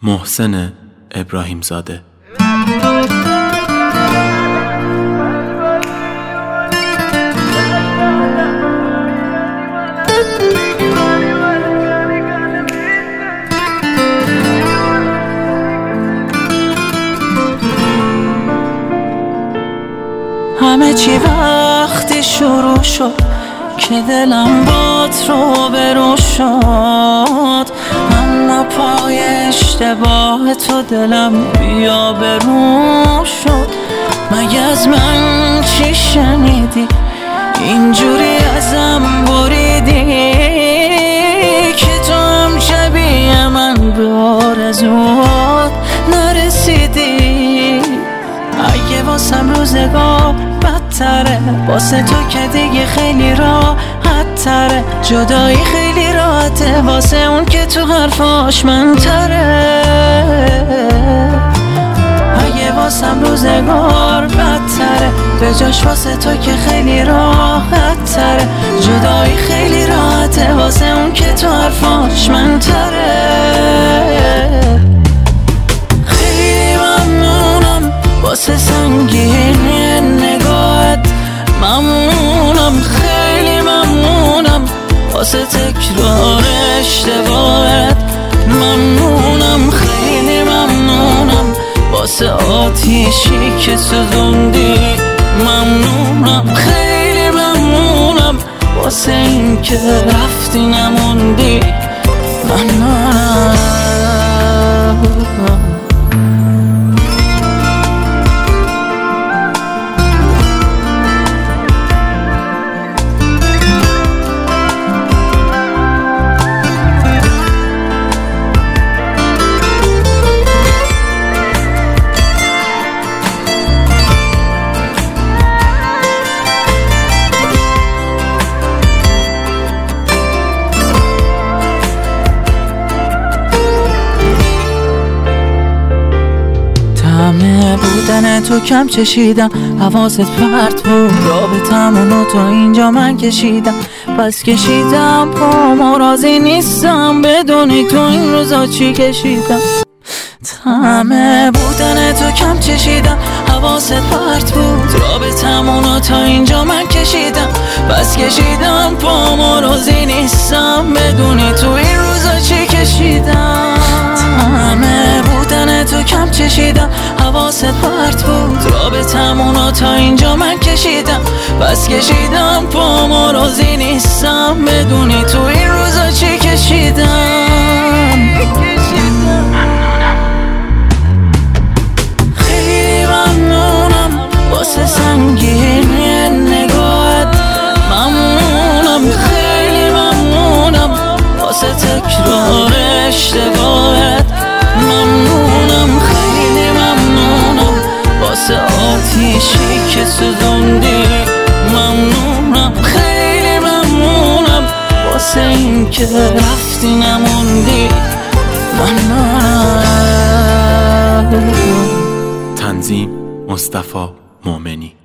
محسن ابراهیم زاده. همه چی وقتی شروع شد که دلم بات رو برو شد، اما پای اشتباه تو دلم بیا برو شد. مگه از من چی شنیدی اینجوری ازم بریدی که تو هم شبیه من به آرزوات نرسیدی؟ اگه واسم روزگار بدتره، واسه تو که دیگه خیلی راحت تره، جدایی خیلی راحته واسه اون که تو حرفاش من تره. اگه واسم روزگار بدتره، به جاش واسه تو که خیلی راحت تره، جدایی خیلی راحته واسه اون که تو حرفاش من تره. واسه سنگینی نگاهت ممنونم، خیلی ممنونم، واسه تکرار اشتباهت ممنونم، خیلی ممنونم، واسه آتیشی که سوزوندی ممنونم، خیلی ممنونم، واسه این که رفتی نموندی ممنونم. همه بودن تو کم چشیدم، حواست پرت بود، رابطمونو تا اینجا من کشیدم، پس کشیدم پامو، راضی نیستم بدونی تو این روزا چی کشیدم. همه بودن تو کم چشیدم، حواست پرت بود، رابطمونو تا اینجا من کشیدم، پس کشیدم پامو، راضی نیستم بدونی تو این روزا چی کشیدم. همه بودن تو کم چشیدم، حواست پرت بود، رابطمونو تا اینجا من کشیدم، پس کشیدم پامو، راضی نیستم بدونی تو این روزا چی کشیدم. خیلی ممنونم واسه سنگینی نگاهت ممنونم، خیلی ممنونم، واسه تکرار اشتباهت ممنونم، خیلی ممنونم، واسه آتیشی که سوزوندی ممنونم، خیلی ممنونم، واسه این که رفتی نموندی ممنونم. تنظیم مصطفی مومنی.